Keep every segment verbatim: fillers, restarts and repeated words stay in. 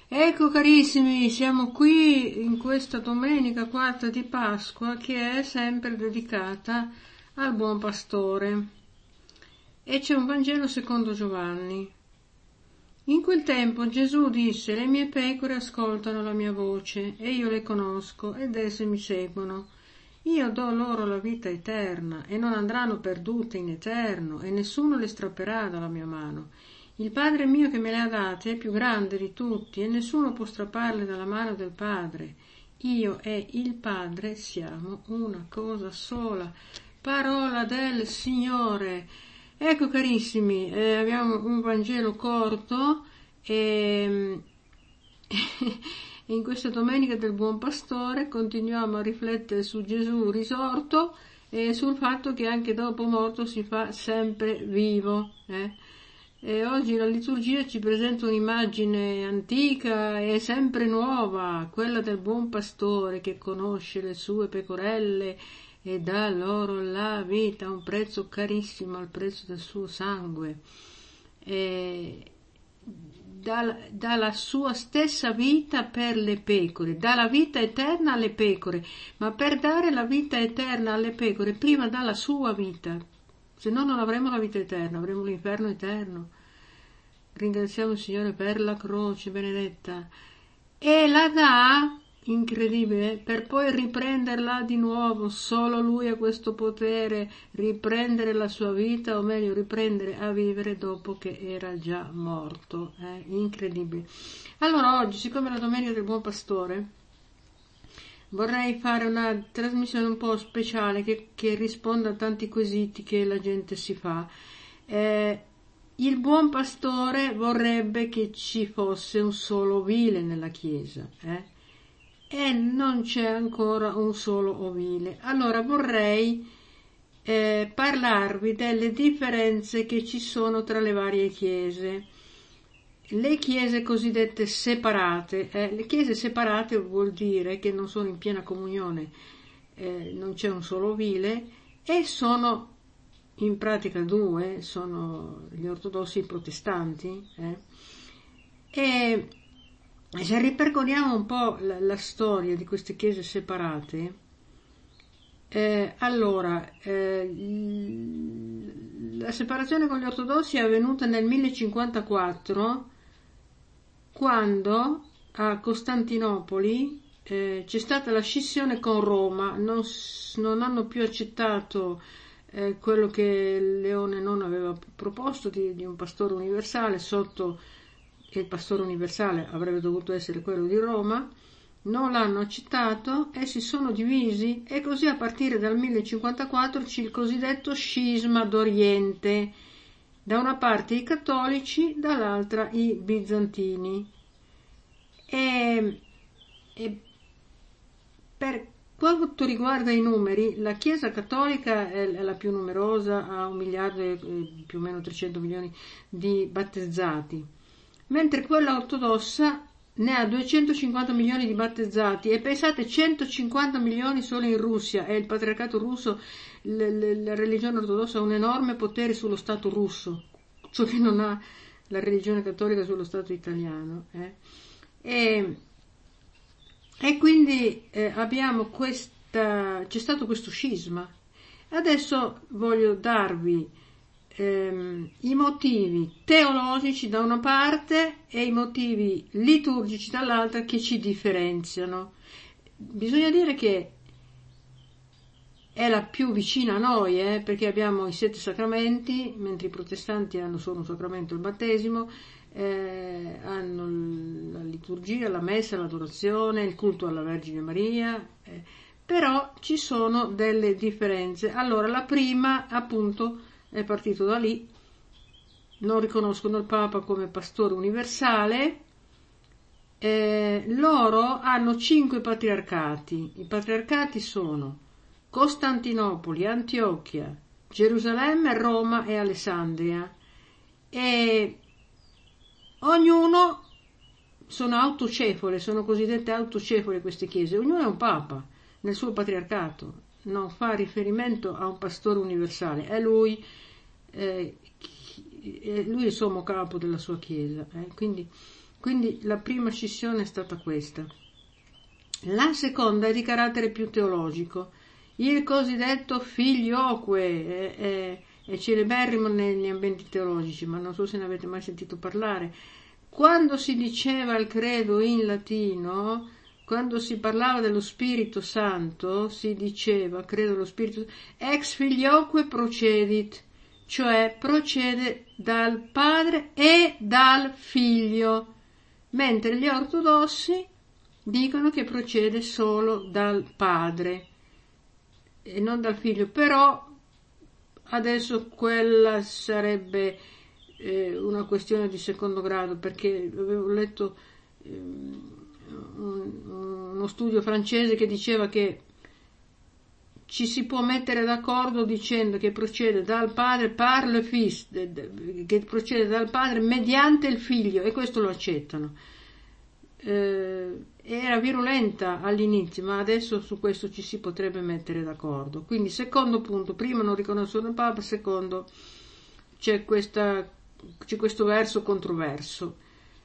Ecco carissimi, siamo qui in questa domenica quarta di Pasqua che è sempre dedicata al buon pastore e c'è un Vangelo secondo Giovanni. In quel tempo Gesù disse: le mie pecore ascoltano la mia voce e io le conosco ed esse mi seguono. Io do loro la vita eterna e non andranno perdute in eterno e nessuno le strapperà dalla mia mano. Il Padre mio che me le ha date è più grande di tutti e nessuno può strapparle dalla mano del Padre. Io e il Padre siamo una cosa sola. Parola del Signore. Ecco carissimi, eh, abbiamo un Vangelo corto e in questa domenica del Buon Pastore continuiamo a riflettere su Gesù risorto e sul fatto che anche dopo morto si fa sempre vivo. Eh? E oggi la liturgia ci presenta un'immagine antica e sempre nuova, quella del Buon Pastore che conosce le sue pecorelle e dà loro la vita a un prezzo carissimo, al prezzo del suo sangue. E dà, dà la sua stessa vita per le pecore, dà la vita eterna alle pecore, ma per dare la vita eterna alle pecore prima dà la sua vita, se no non avremo la vita eterna, avremo l'inferno eterno. Ringraziamo il Signore per la croce benedetta e la dà, incredibile, per poi riprenderla di nuovo. Solo Lui ha questo potere, riprendere la sua vita, o meglio riprendere a vivere dopo che era già morto. È incredibile. Allora oggi, siccome è la domenica del Buon Pastore, vorrei fare una trasmissione un po' speciale che, che risponda a tanti quesiti che la gente si fa. Eh, il Buon Pastore vorrebbe che ci fosse un solo ovile nella Chiesa, eh? E non c'è ancora un solo ovile. Allora vorrei eh, parlarvi delle differenze che ci sono tra le varie chiese. Le chiese cosiddette separate, eh, le chiese separate vuol dire che non sono in piena comunione, eh, non c'è un solo ovile e sono in pratica due, sono gli ortodossi e i protestanti, eh? E se ripercorriamo un po' la, la storia di queste chiese separate, eh, allora eh, la separazione con gli ortodossi è avvenuta nel millecinquantaquattro, quando a Costantinopoli eh, c'è stata la scissione con Roma, non, non hanno più accettato eh, quello che Leone non aveva proposto di, di un pastore universale, sotto che il pastore universale avrebbe dovuto essere quello di Roma, non l'hanno accettato e si sono divisi, e così a partire dal millecinquantaquattro c'è il cosiddetto scisma d'Oriente, da una parte i cattolici, dall'altra i bizantini. E, e per quanto riguarda i numeri, la Chiesa cattolica è la più numerosa, ha un miliardo e più o meno trecento milioni di battezzati, mentre quella ortodossa ne ha duecentocinquanta milioni di battezzati, e pensate, centocinquanta milioni solo in Russia, e il patriarcato russo, l- l- la religione ortodossa ha un enorme potere sullo Stato russo, ciò che non ha la religione cattolica sullo Stato italiano. Eh. E, e quindi eh, abbiamo questa, c'è stato questo scisma. Adesso voglio darvi ehm, i motivi teologici da una parte e i motivi liturgici dall'altra che ci differenziano. Bisogna dire che è la più vicina a noi, eh, perché abbiamo i sette sacramenti, mentre i protestanti hanno solo un sacramento, il battesimo, eh, hanno la liturgia, la messa, l'adorazione, il culto alla Vergine Maria, eh, però ci sono delle differenze. Allora, la prima, appunto, è partito da lì: non riconoscono il Papa come pastore universale. Eh, loro hanno cinque patriarcati. I patriarcati sono Costantinopoli, Antiochia, Gerusalemme, Roma e Alessandria, e ognuno sono autocefole, sono cosiddette autocefole queste chiese, ognuno è un papa nel suo patriarcato, non fa riferimento a un pastore universale, è lui, eh, lui è il sommo capo della sua chiesa, eh, quindi Quindi la prima scissione è stata questa. La seconda è di carattere più teologico. Il cosiddetto filioque è, è, è celeberrimo negli ambienti teologici, ma non so se ne avete mai sentito parlare. Quando si diceva il credo in latino, quando si parlava dello Spirito Santo, si diceva, credo lo Spirito ex filioque procedit, cioè procede dal Padre e dal Figlio, mentre gli ortodossi dicono che procede solo dal Padre e non dal Figlio. Però adesso quella sarebbe eh, una questione di secondo grado, perché avevo letto eh, un, uno studio francese che diceva che ci si può mettere d'accordo dicendo che procede dal Padre par le Fils, che procede dal Padre mediante il Figlio, e questo lo accettano. Eh, era virulenta all'inizio, ma adesso su questo ci si potrebbe mettere d'accordo. Quindi secondo punto, primo non riconoscono il Papa, secondo c'è, questa, c'è questo verso controverso.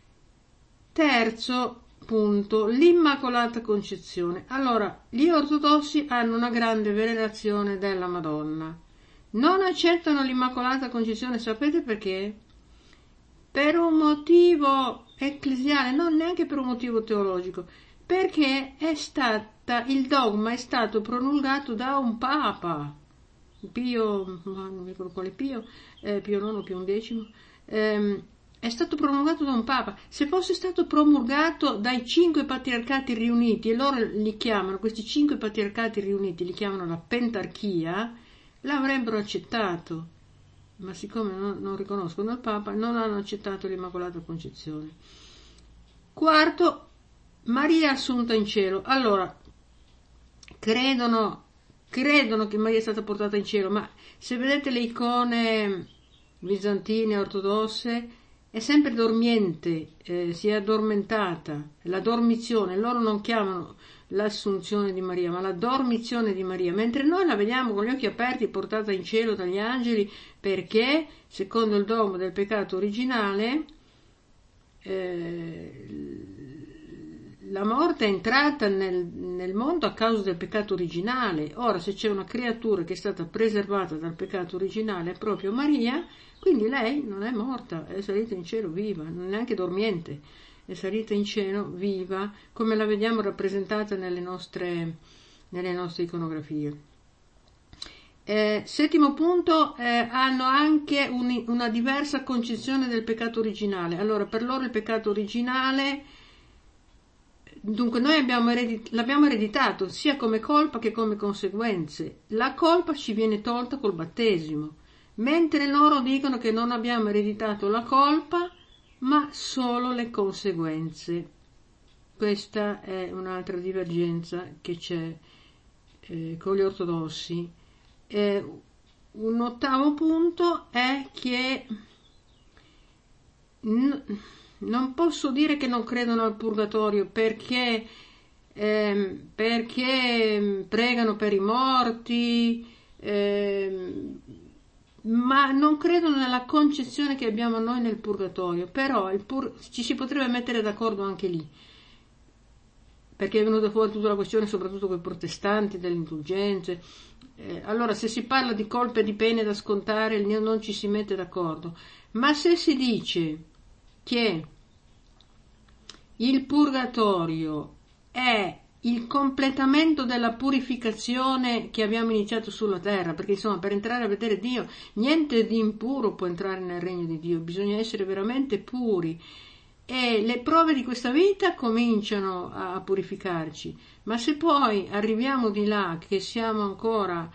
Terzo punto, l'Immacolata Concezione. Allora, gli ortodossi hanno una grande venerazione della Madonna, non accettano l'Immacolata Concezione, sapete perché? Per un motivo ecclesiale, non neanche per un motivo teologico, perché è stata, il dogma è stato promulgato da un Papa, Pio, non mi ricordo quale Pio, eh, Pio nono, Pio undicesimo, ehm, è stato promulgato da un Papa. Se fosse stato promulgato dai cinque patriarcati riuniti, e loro li chiamano, questi cinque patriarcati riuniti li chiamano la pentarchia, l'avrebbero accettato. Ma siccome non, non riconoscono il Papa, non hanno accettato l'Immacolata Concezione. Quarto, Maria assunta in cielo. Allora, credono, credono che Maria è stata portata in cielo, ma se vedete le icone bizantine, ortodosse, è sempre dormiente, eh, si è addormentata, la dormizione. Loro non chiamano l'assunzione di Maria, ma la dormizione di Maria, mentre noi la vediamo con gli occhi aperti, portata in cielo dagli angeli, perché secondo il dogma del peccato originale eh, la morte è entrata nel, nel mondo a causa del peccato originale. Ora, se c'è una creatura che è stata preservata dal peccato originale, è proprio Maria, quindi lei non è morta, è salita in cielo viva, non è neanche dormiente, è salita in cielo viva, come la vediamo rappresentata nelle nostre, nelle nostre iconografie. Eh, settimo punto, eh, hanno anche un, una diversa concezione del peccato originale. Allora, per loro il peccato originale, dunque noi abbiamo eredit- l'abbiamo ereditato sia come colpa che come conseguenze. La colpa ci viene tolta col battesimo, mentre loro dicono che non abbiamo ereditato la colpa, ma solo le conseguenze. Questa è un'altra divergenza che c'è eh, con gli ortodossi. Eh, un ottavo punto è che n- non posso dire che non credono al purgatorio perché, eh, perché pregano per i morti, eh, ma non credono nella concezione che abbiamo noi nel purgatorio. Però il pur- ci si potrebbe mettere d'accordo anche lì, perché è venuta fuori tutta la questione, soprattutto con i protestanti, delle indulgenze. Eh, allora, se si parla di colpe e di pene da scontare, non ci si mette d'accordo. Ma se si dice che il purgatorio è il completamento della purificazione che abbiamo iniziato sulla terra, perché insomma per entrare a vedere Dio niente di impuro può entrare nel regno di Dio, bisogna essere veramente puri, e le prove di questa vita cominciano a purificarci. Ma se poi arriviamo di là che siamo ancora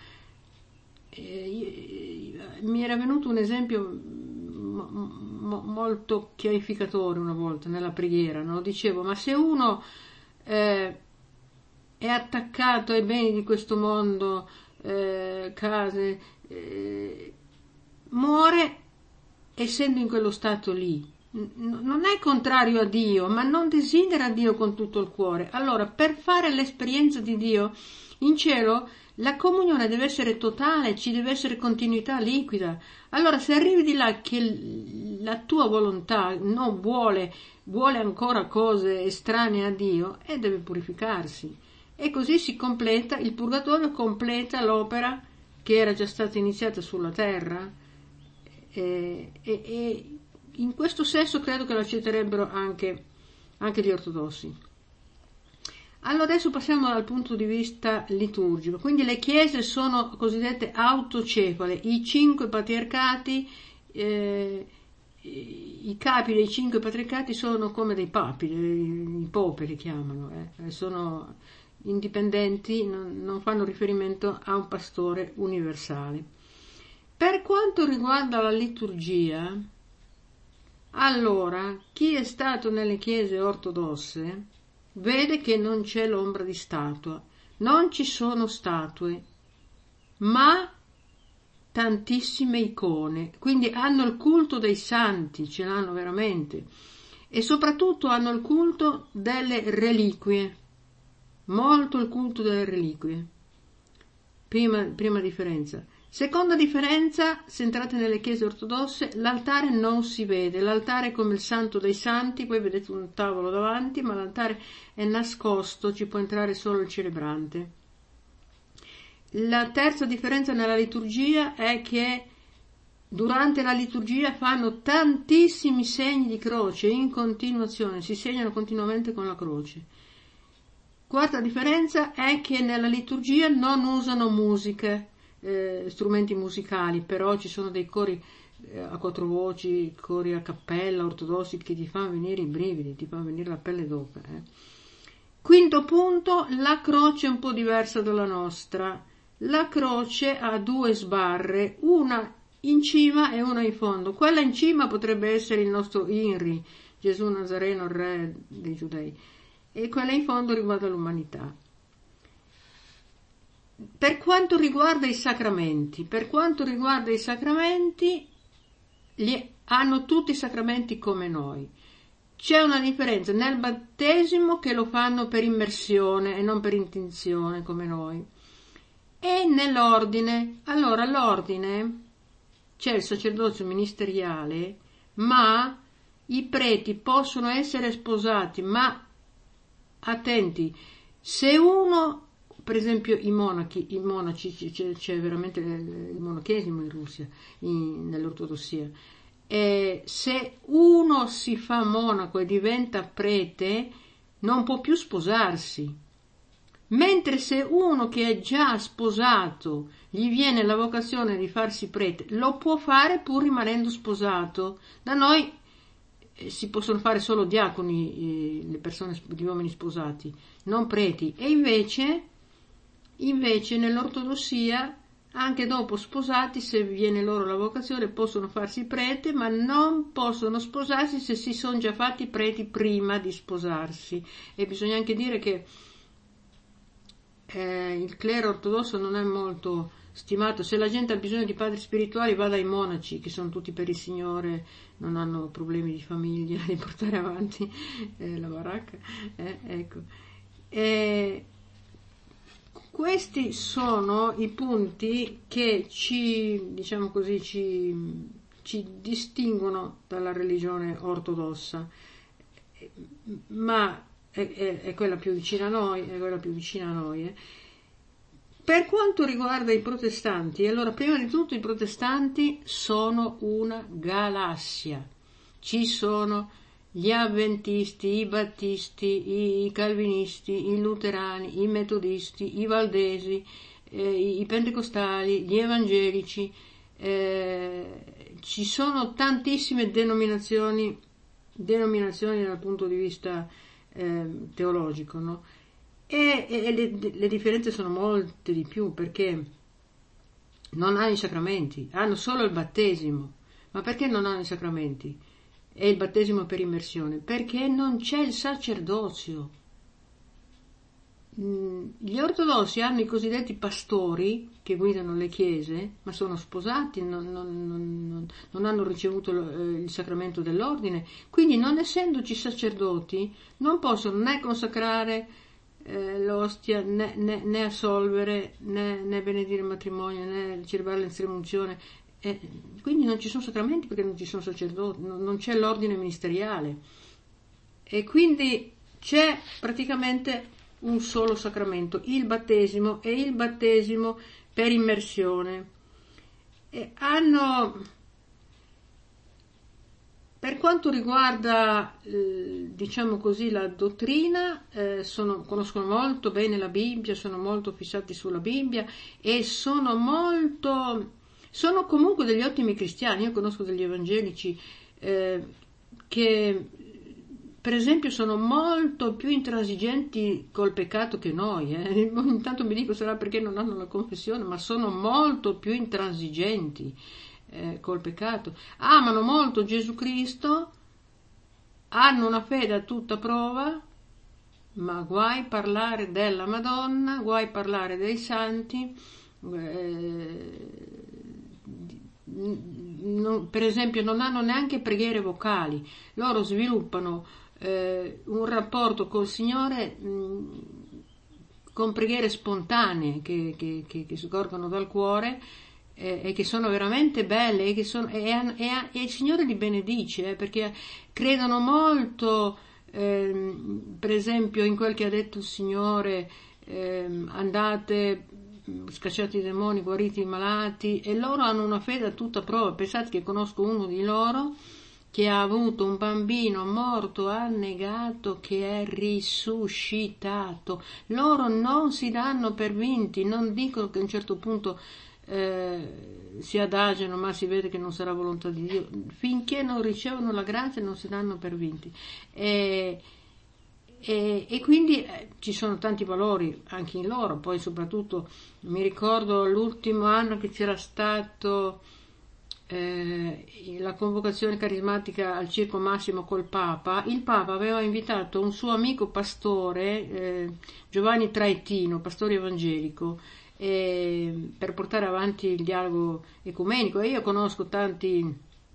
eh, mi era venuto un esempio mo, mo, molto chiarificatore una volta nella preghiera, no? Dicevo, ma se uno eh, è attaccato ai beni di questo mondo, eh, case, eh, muore essendo in quello stato lì, non è contrario a Dio, ma non desidera Dio con tutto il cuore. Allora, per fare l'esperienza di Dio in cielo, la comunione deve essere totale, ci deve essere continuità liquida. Allora, se arrivi di là che la tua volontà non vuole, vuole ancora cose estranee a Dio, e deve purificarsi. E così si completa, il purgatorio completa l'opera che era già stata iniziata sulla terra, e, e, e in questo senso credo che lo accetterebbero anche, anche gli ortodossi. Allora adesso passiamo dal punto di vista liturgico. Quindi le chiese sono cosiddette autocefale, i cinque patriarcati, eh, i capi dei cinque patriarcati sono come dei papi, i pope li chiamano, eh. Sono indipendenti, non, non fanno riferimento a un pastore universale. Per quanto riguarda la liturgia, allora chi è stato nelle chiese ortodosse vede che non c'è l'ombra di statua, non ci sono statue, ma tantissime icone, quindi hanno il culto dei santi, ce l'hanno veramente, e soprattutto hanno il culto delle reliquie, molto il culto delle reliquie. Prima, prima differenza. Seconda differenza, se entrate nelle chiese ortodosse, l'altare non si vede, l'altare è come il santo dei santi, poi vedete un tavolo davanti, ma l'altare è nascosto, ci può entrare solo il celebrante. La terza differenza nella liturgia è che durante la liturgia fanno tantissimi segni di croce in continuazione, si segnano continuamente con la croce. Quarta differenza è che nella liturgia non usano musiche, Eh, strumenti musicali, però ci sono dei cori eh, a quattro voci, cori a cappella ortodossi che ti fanno venire i brividi, ti fanno venire la pelle d'oca. Eh. Quinto punto, la croce è un po' diversa dalla nostra. La croce ha due sbarre, una in cima e una in fondo. Quella in cima potrebbe essere il nostro Inri, Gesù Nazareno, il re dei Giudei, e quella in fondo riguarda l'umanità. Per quanto riguarda i sacramenti, per quanto riguarda i sacramenti, li hanno tutti i sacramenti come noi. C'è una differenza nel battesimo, che lo fanno per immersione e non per intinzione come noi, e nell'ordine. Allora, l'ordine, c'è il sacerdozio ministeriale, ma i preti possono essere sposati, ma attenti, se uno, per esempio i monachi, i monaci, c'è, c'è veramente il monachesimo in Russia, in, nell'ortodossia, e se uno si fa monaco e diventa prete non può più sposarsi, mentre se uno che è già sposato gli viene la vocazione di farsi prete, lo può fare pur rimanendo sposato. Da noi eh, si possono fare solo diaconi, eh, le persone, gli uomini sposati, non preti, e invece Invece nell'ortodossia, anche dopo sposati, se viene loro la vocazione, possono farsi prete, ma non possono sposarsi se si sono già fatti preti prima di sposarsi. E bisogna anche dire che eh, il clero ortodosso non è molto stimato. Se la gente ha bisogno di padri spirituali, va dai monaci, che sono tutti per il Signore, non hanno problemi di famiglia, di portare avanti eh, la baracca. Eh, ecco. E questi sono i punti che ci, diciamo così, ci, ci distinguono dalla religione ortodossa, ma è, è, è quella più vicina a noi, è quella più vicina a noi. Eh. Per quanto riguarda i protestanti, allora prima di tutto i protestanti sono una galassia, ci sono gli avventisti, i battisti, i calvinisti, i luterani, i metodisti, i valdesi, eh, i pentecostali, gli evangelici, eh, ci sono tantissime denominazioni, denominazioni dal punto di vista eh, teologico, no? E, e le, le differenze sono molte di più, perché non hanno i sacramenti, hanno solo il battesimo. Ma perché non hanno i sacramenti? E il battesimo per immersione? Perché non c'è il sacerdozio. Gli ortodossi hanno i cosiddetti pastori che guidano le chiese, ma sono sposati, non, non, non, non hanno ricevuto il sacramento dell'ordine, quindi non essendoci sacerdoti non possono né consacrare eh, l'ostia, né, né, né assolvere, né, né benedire il matrimonio, né celebrare l'estremunzione. Eh, quindi non ci sono sacramenti perché non ci sono sacerdoti, non, non c'è l'ordine ministeriale, e quindi c'è praticamente un solo sacramento, il battesimo, e il battesimo per immersione. E hanno, per quanto riguarda eh, diciamo così la dottrina, eh, sono, conoscono molto bene la Bibbia, sono molto fissati sulla Bibbia e sono molto, sono comunque degli ottimi cristiani. Io conosco degli evangelici eh, che per esempio sono molto più intransigenti col peccato che noi, eh. Intanto mi dico sarà perché non hanno la confessione, ma sono molto più intransigenti eh, col peccato, amano molto Gesù Cristo, hanno una fede a tutta prova, ma guai parlare della Madonna, guai parlare dei santi, eh, non, per esempio non hanno neanche preghiere vocali, loro sviluppano eh, un rapporto col Signore mh, con preghiere spontanee che, che, che, che sgorgano dal cuore eh, e che sono veramente belle e, che sono, e, e, e il Signore li benedice eh, perché credono molto eh, per esempio in quel che ha detto il Signore, eh, andate, scacciate i demoni, guarite i malati, e loro hanno una fede a tutta prova. Pensate che conosco uno di loro che ha avuto un bambino morto annegato che è risuscitato. Loro non si danno per vinti, non dicono che a un certo punto eh, si adagiano, ma si vede che non sarà volontà di Dio. Finché non ricevono la grazia non si danno per vinti. E, e, e quindi eh, ci sono tanti valori anche in loro. Poi soprattutto mi ricordo l'ultimo anno che c'era stato Eh, la convocazione carismatica al Circo Massimo col Papa. Il Papa aveva invitato un suo amico pastore, eh, Giovanni Traetino, pastore evangelico, eh, per portare avanti il dialogo ecumenico. E io conosco tanti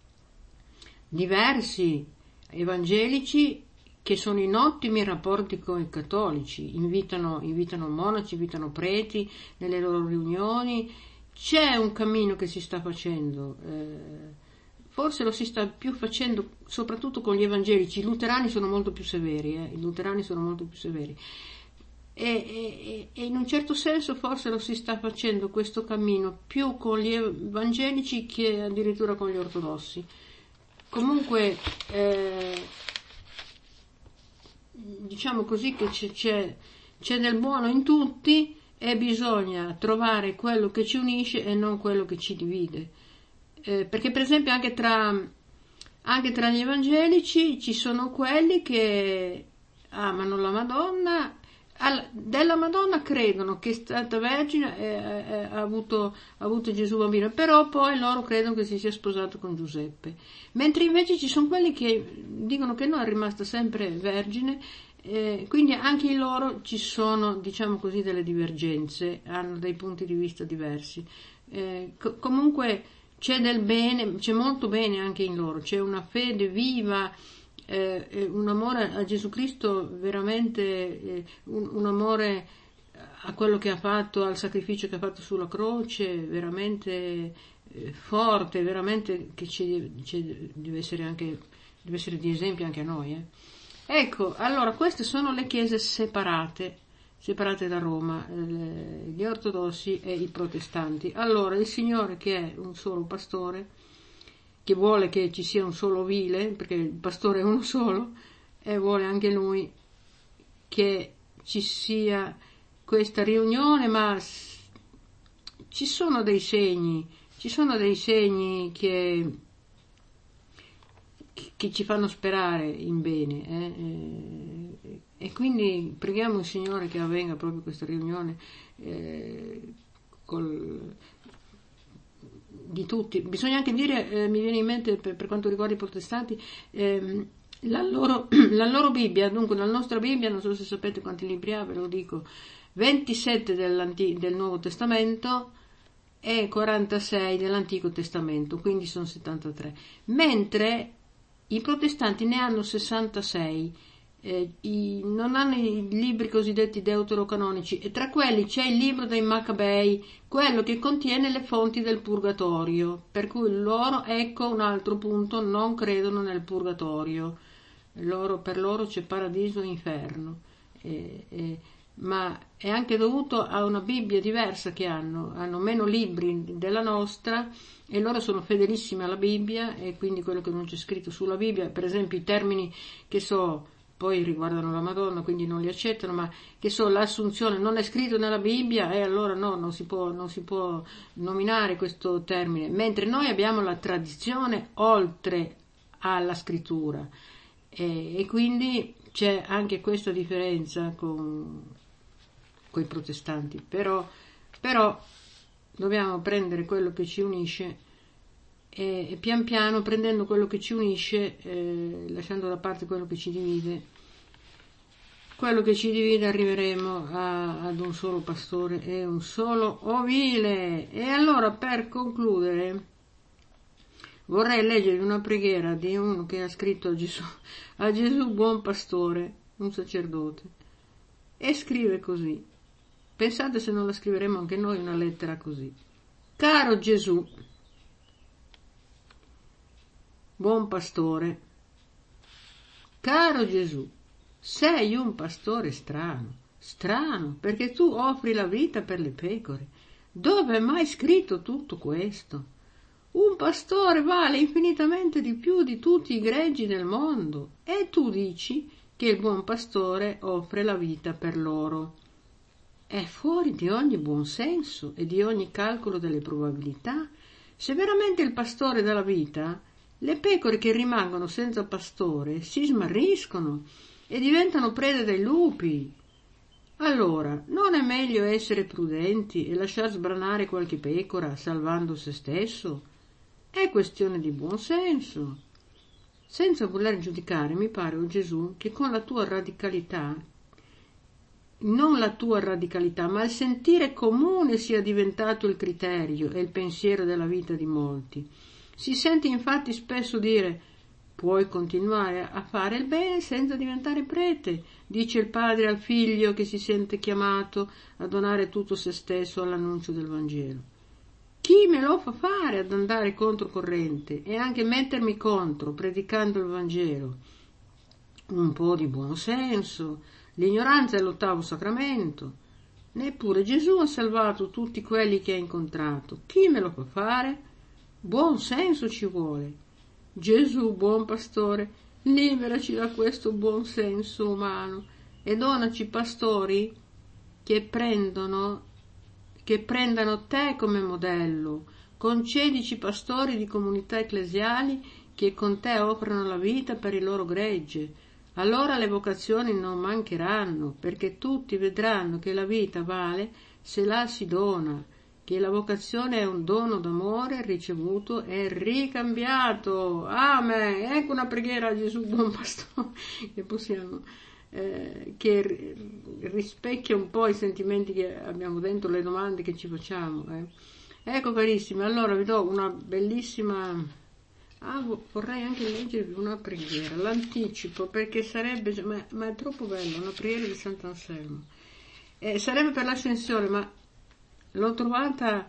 diversi evangelici che sono in ottimi rapporti con i cattolici, invitano, invitano monaci, invitano preti nelle loro riunioni. C'è un cammino che si sta facendo, eh, forse lo si sta più facendo soprattutto con gli evangelici. I luterani sono molto più severi, eh, i luterani sono molto più severi e, e, e in un certo senso forse lo si sta facendo questo cammino più con gli evangelici che addirittura con gli ortodossi. Comunque eh, diciamo così che c'è, c'è, c'è del buono in tutti, e bisogna trovare quello che ci unisce e non quello che ci divide, eh, perché per esempio anche tra, anche tra gli evangelici ci sono quelli che amano la Madonna, alla, della Madonna credono che è stata vergine e eh, ha, avuto, ha avuto Gesù bambino, però poi loro credono che si sia sposato con Giuseppe, mentre invece ci sono quelli che dicono che no, è rimasta sempre vergine. Eh, quindi anche in loro ci sono, diciamo così, delle divergenze, hanno dei punti di vista diversi. Eh, co- comunque c'è del bene, c'è molto bene anche in loro, c'è una fede viva, eh, un amore a Gesù Cristo veramente, eh, un, un amore a quello che ha fatto, al sacrificio che ha fatto sulla croce, veramente eh, forte, veramente che ci, ci deve essere anche, deve essere di esempio anche a noi, eh. Ecco, allora queste sono le chiese separate, separate da Roma, eh, gli ortodossi e i protestanti. Allora, il Signore, che è un solo pastore, che vuole che ci sia un solo vile, perché il pastore è uno solo, e vuole anche Lui che ci sia questa riunione, ma ci sono dei segni, ci sono dei segni che... che ci fanno sperare in bene, eh? E quindi preghiamo il Signore che avvenga proprio questa riunione eh, col, di tutti. Bisogna anche dire, eh, mi viene in mente per, per quanto riguarda i protestanti, eh, La loro, la loro Bibbia, dunque la nostra Bibbia, non so se sapete quanti libri ha, ve lo dico, ventisette del Nuovo Testamento e quarantasei dell'Antico Testamento, quindi sono settantatré, mentre i protestanti ne hanno sessantasei, eh, i, non hanno i libri cosiddetti deuterocanonici, e tra quelli c'è il libro dei Maccabei, quello che contiene le fonti del purgatorio, per cui loro, ecco un altro punto, non credono nel purgatorio, loro, per loro c'è paradiso e inferno, e, e, ma è anche dovuto a una Bibbia diversa che hanno, hanno meno libri della nostra e loro sono fedelissimi alla Bibbia, e quindi quello che non c'è scritto sulla Bibbia, per esempio i termini che so, poi riguardano la Madonna, quindi non li accettano, ma che so, l'assunzione non è scritto nella Bibbia e allora no, non si può, non si può nominare questo termine, mentre noi abbiamo la tradizione oltre alla scrittura, e, e quindi c'è anche questa differenza con, con i protestanti, però, però dobbiamo prendere quello che ci unisce e, e pian piano, prendendo quello che ci unisce, eh, lasciando da parte quello che ci divide, quello che ci divide, arriveremo a, ad un solo pastore e un solo ovile. E allora, per concludere, vorrei leggervi una preghiera di uno che ha scritto a Gesù, a Gesù buon pastore, un sacerdote, e scrive così. Pensate se non la scriveremo anche noi una lettera così. Caro Gesù, buon pastore, caro Gesù, sei un pastore strano, strano, perché tu offri la vita per le pecore. Dove è mai scritto tutto questo? Un pastore vale infinitamente di più di tutti i greggi del mondo, e tu dici che il buon pastore offre la vita per loro. È fuori di ogni buon senso e di ogni calcolo delle probabilità. Se veramente il pastore dà la vita, le pecore che rimangono senza pastore si smarriscono e diventano prede dei lupi. Allora, non è meglio essere prudenti e lasciar sbranare qualche pecora salvando se stesso? È questione di buon senso. Senza voler giudicare, mi pare, o Gesù, che con la tua radicalità, non la tua radicalità, ma il sentire comune sia diventato il criterio e il pensiero della vita di molti. Si sente infatti spesso dire: puoi continuare a fare il bene senza diventare prete, dice il padre al figlio che si sente chiamato a donare tutto se stesso all'annuncio del Vangelo. Chi me lo fa fare ad andare controcorrente e anche mettermi contro predicando il Vangelo? Un po' di buon senso. L'ignoranza è l'ottavo sacramento. Neppure Gesù ha salvato tutti quelli che ha incontrato. Chi me lo fa fare? Buon senso ci vuole. Gesù, buon pastore, liberaci da questo buon senso umano e donaci pastori che prendono, che prendano te come modello. Concedici pastori di comunità ecclesiali che con te offrono la vita per il loro gregge. Allora le vocazioni non mancheranno, perché tutti vedranno che la vita vale se la si dona, che la vocazione è un dono d'amore ricevuto e ricambiato. Amen. Ecco una preghiera a Gesù buon pastore che possiamo, eh, che rispecchia un po' i sentimenti che abbiamo dentro, le domande che ci facciamo. Eh. Ecco carissimi, allora vi do una bellissima... Ah, vorrei anche leggervi una preghiera, l'anticipo, perché sarebbe, ma, ma è troppo bella, una preghiera di Sant'Anselmo. Eh, sarebbe per l'ascensione, ma l'ho trovata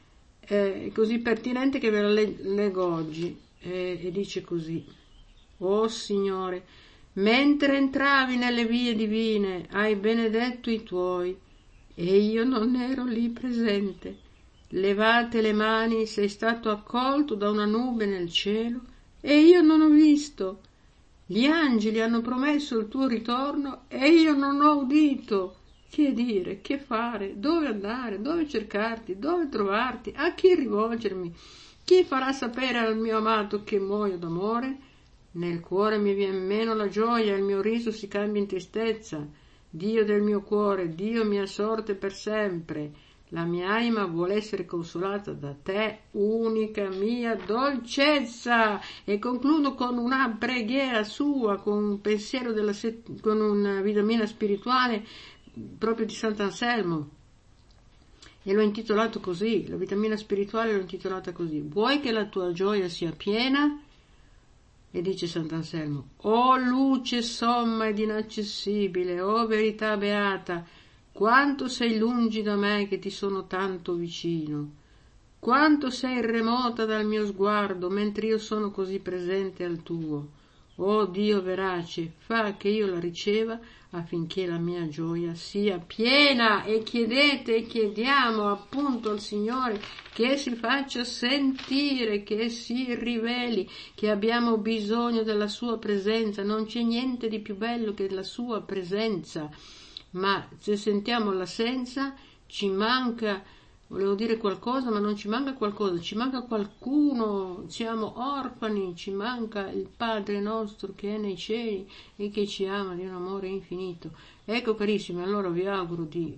eh, così pertinente che ve la leggo oggi, eh, e dice così: oh Signore, mentre entravi nelle vie divine hai benedetto i tuoi e io non ero lì presente. Levate le mani, sei stato accolto da una nube nel cielo e io non ho visto. Gli angeli hanno promesso il tuo ritorno e io non ho udito. Che dire, che fare, dove andare, dove cercarti, dove trovarti, a chi rivolgermi? Chi farà sapere al mio amato che muoio d'amore? Nel cuore mi viene meno la gioia, il mio riso si cambia in tristezza. Dio del mio cuore, Dio mia sorte per sempre. La mia anima vuole essere consolata da te, unica mia dolcezza. E concludo con una preghiera sua, con un pensiero della set- con una vitamina spirituale proprio di Sant'Anselmo. E l'ho intitolato così, la vitamina spirituale l'ho intitolata così: vuoi che la tua gioia sia piena? E dice Sant'Anselmo: o luce somma ed inaccessibile, o verità beata, quanto sei lungi da me che ti sono tanto vicino, quanto sei remota dal mio sguardo mentre io sono così presente al tuo. O Dio verace, fa che io la riceva affinché la mia gioia sia piena. E chiedete e chiediamo appunto al Signore che si faccia sentire, che si riveli, che abbiamo bisogno della sua presenza. Non c'è niente di più bello che la sua presenza, ma se sentiamo l'assenza ci manca, volevo dire qualcosa, ma non ci manca qualcosa, ci manca qualcuno, siamo orfani, ci manca il Padre nostro che è nei cieli e che ci ama di un amore infinito. Ecco carissimi, allora vi auguro di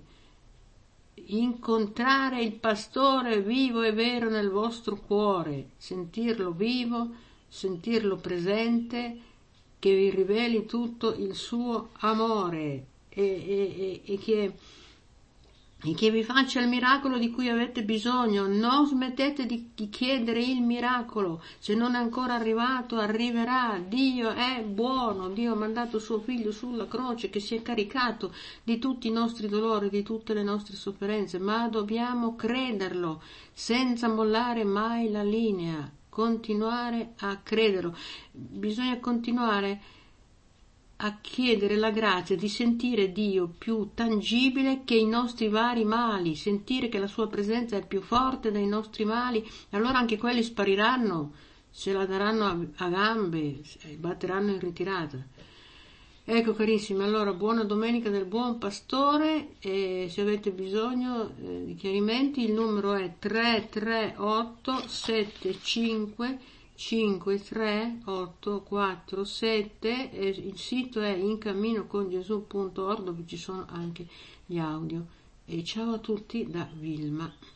incontrare il pastore vivo e vero nel vostro cuore, sentirlo vivo, sentirlo presente, che vi riveli tutto il suo amore e, e, e, e che e che vi faccia il miracolo di cui avete bisogno. Non smettete di chiedere il miracolo, se non è ancora arrivato arriverà. Dio è buono, Dio ha mandato suo figlio sulla croce che si è caricato di tutti i nostri dolori, di tutte le nostre sofferenze, ma dobbiamo crederlo senza mollare mai la linea, continuare a crederlo. Bisogna continuare a chiedere la grazia di sentire Dio più tangibile che i nostri vari mali, sentire che la sua presenza è più forte dei nostri mali, allora anche quelli spariranno, ce la daranno a, a gambe, batteranno in ritirata. Ecco carissimi, allora buona domenica del buon pastore, e se avete bisogno eh, di chiarimenti il numero è tre tre otto sette cinque cinque tre otto quattro sette, e il sito è incamminocongesù punto org dove ci sono anche gli audio. E ciao a tutti da Vilma.